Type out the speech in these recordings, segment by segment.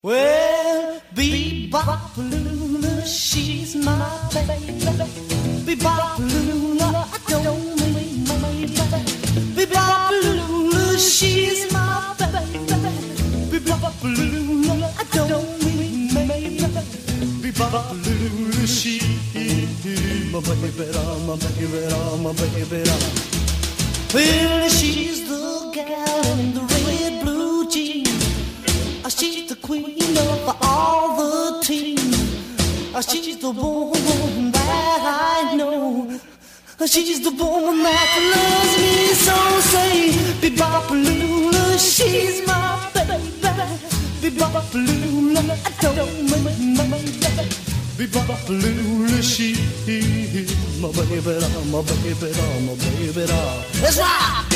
Well, Bebop-Lula, she's my baby. Bebop-Lula, I don't mean my baby. Bebop-Lula, she's my baby. Bebop-Lula, I don't mean my baby. Bebop-Lula, she's my baby, my baby. Well, she's the gal in the red blue jeans. She's the queen of all the team. She's the woman that I know. She's the woman that loves me so. Say, Bebop-Lula, she's my baby. Bebop-Lula, I don't mean my baby. Bebop-Lula, she's my baby, my baby, my baby. Let's rock!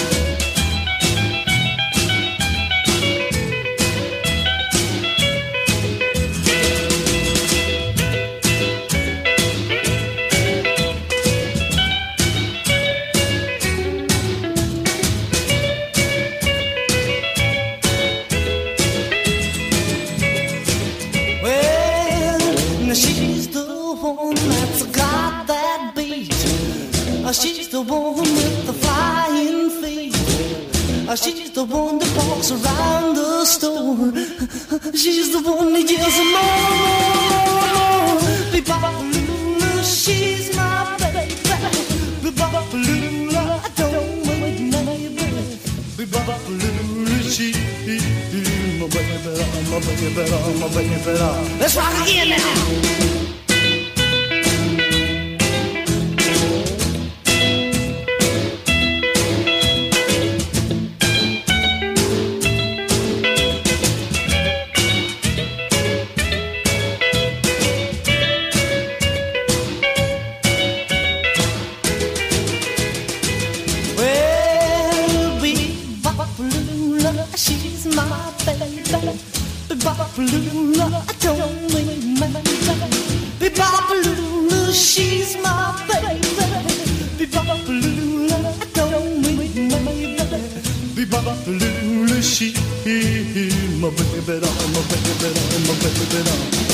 She's the one that's got that beat. She's the one with the flying feet. She's the one that walks around the store. She's the one that yells more. Bebop-Lula, she's my baby. Bebop-Lula, I don't mean my baby. Bebop-Lula, she's my baby, my baby. Let's rock again now. She's my baby. Bebop-Lula, I don't mean my baby. Bebop-Lula, she's my baby. Bebop-Lula, I don't mean my baby. Bebop-Lula, she's my baby, my baby, my baby.